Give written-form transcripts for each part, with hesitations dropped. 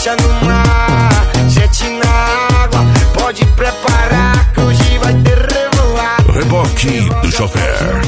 prancha no mar, jet na água, pode preparar que hoje vai ter revoar. Reboque do chofer,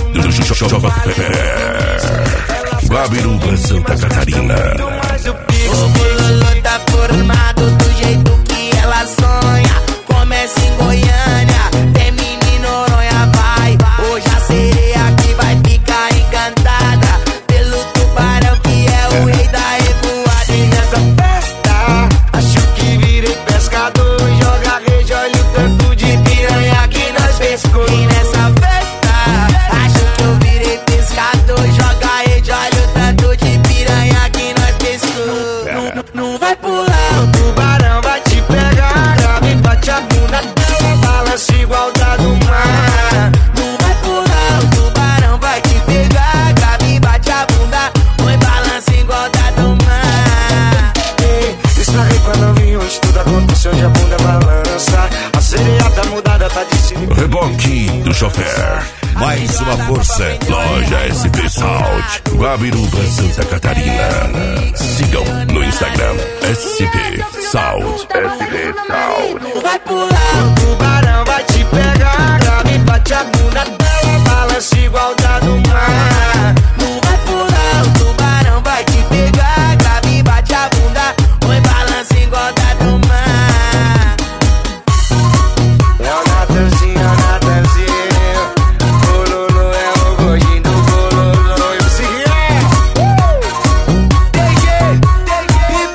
Guabiruba, Santa Catarina. O bololô tá formado do jeito que ela sonha. Começa em Goiânia, termina em Noronha, vai. Hoje a sereia que vai ficar encantada pelo tubarão que é o rei da revoada. E nessa festa, acho que virei pescador. Joga rede, olha o tanto de piranha que nós pescou. E nessa festa, acho que eu virei pescador. Joga rede, olha o tanto de piranha que nós pescou. Não vai pular, o tubarão vai te pegar. Grave, bate a bunda dela, balança igual da do mar. não vai pular, o tubarão vai te pegar. Grave, bate a bunda, põe balança igual da do mar. Estraguei quando eu vi onde tudo aconteceu, onde a bunda balança. A sereia tá mudada, tá de cima. Reboque do chofer. Mais uma força. Loja SP Sound, Guabiruba, Santa Catarina. Sigam no Instagram SP Sound. SP Sound. Não vai pular, O tubarão vai te pegar. Grave, bate a bunda dela, balança igual da do mar. não vai pular, o tubarão vai te pegar. Grave, bate a bunda, põe balança igual da do mar. É o Natanzinho, é o Natanzinho. Bololô é o gordinho do bololô. E o seguinte E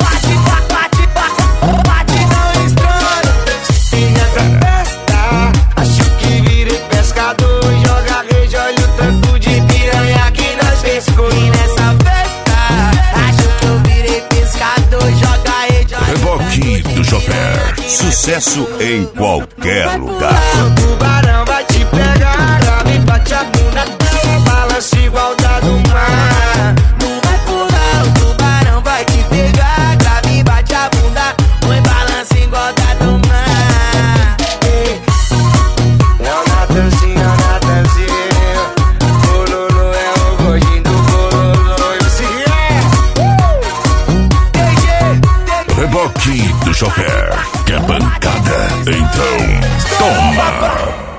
bate não estrona. E nessa festa, acho que virei pescador. Joga rede, olha o tanto de piranha que nós pescou. E nessa festa, acho que eu virei pescador. Joga rede, olha Reboque do chofer. Sucesso em qualquer lugar. O tubarão vai te pegar. Grave, bate a bunda dela, balança igual da do mar. não vai pular, o tubarão vai te pegar. Grave, bate a bunda, põe balança igual da do mar. É o Natanzinho, é o Natanzinho. Bololô é o gordinho do bololô. E o seguinte Reboque do chofer. Quer pancada? Então toma!